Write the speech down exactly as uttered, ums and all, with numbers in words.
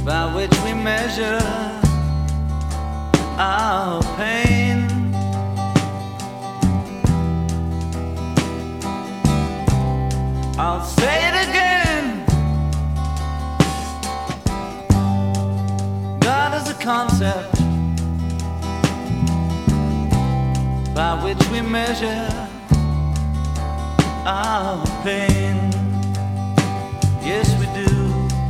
by which we measure our pain. I'll say it again. God is a concept by which we measure our pain. Yes, we do.